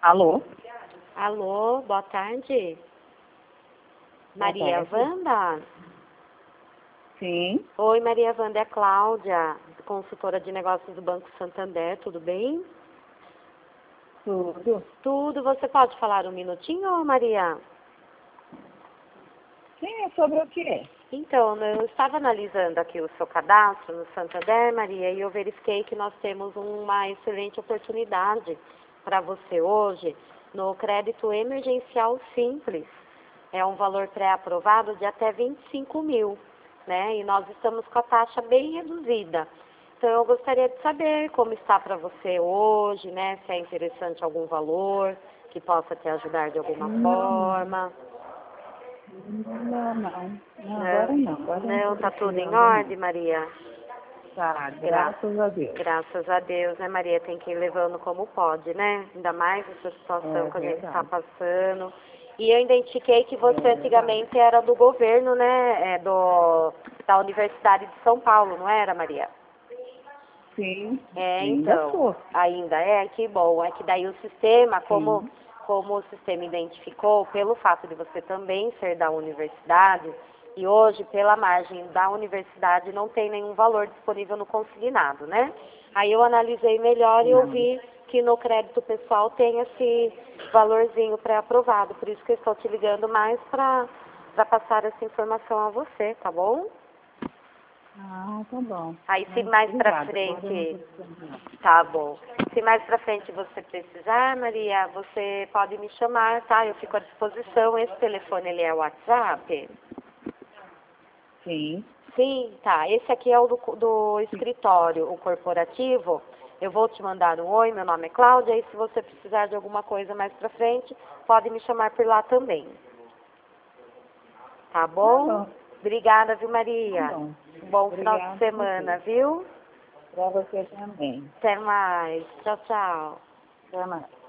Alô? Alô, boa tarde. Maria tarde. Wanda? Sim, Oi, Maria Wanda, é a Cláudia, consultora de negócios do Banco Santander, tudo bem? tudo. Tudo, você pode falar um minutinho, Maria? Sim, é sobre o quê? Então, eu estava analisando aqui o seu cadastro no Santander, Maria, e eu verifiquei que nós temos uma excelente oportunidade para você hoje no crédito emergencial simples. É um valor pré-aprovado de até 25 mil, né? E nós estamos com a taxa bem reduzida. Então, eu gostaria de saber como está para você hoje, né? Se é interessante algum valor que possa te ajudar de alguma forma. Não, agora Não, não. Agora eu não não, estou tá tudo em precisando, não. ordem, Maria? Tá, graças a Deus. Graças a Deus, né, Maria? Tem que ir levando como pode, né? Ainda mais essa situação É que a gente está verdade. passando. E eu identifiquei que você É antigamente era do governo, né? Da Universidade de São Paulo, não era, Maria? Sim, É, ainda então, sou. ainda é, que bom. É que daí o sistema, Sim. como o sistema identificou, pelo fato de você também ser da universidade, e hoje, pela margem da universidade, não tem nenhum valor disponível no consignado, né? Aí eu analisei melhor e eu Não. vi que no crédito pessoal tem esse valorzinho pré-aprovado. Por isso que eu estou te ligando mais para passar essa informação a você, tá bom? Ah, tá bom. Aí se Mas mais pra obrigada. Agora eu não frente, estou precisando, não. tá bom. Se mais pra frente você precisar, Maria, você pode me chamar, tá? Eu fico à disposição. Esse telefone, ele é o WhatsApp? Sim, Sim, tá. Esse aqui é o do escritório, o corporativo. Eu vou te mandar um oi, meu nome é Cláudia, e se você precisar de alguma coisa mais pra frente, pode me chamar por lá também. Tá tá bom? bom. Obrigada, viu, Tá Maria? bom. Um bom final de Obrigada a semana, você. viu? Para você também. Até mais. Tchau, tchau. Até mais.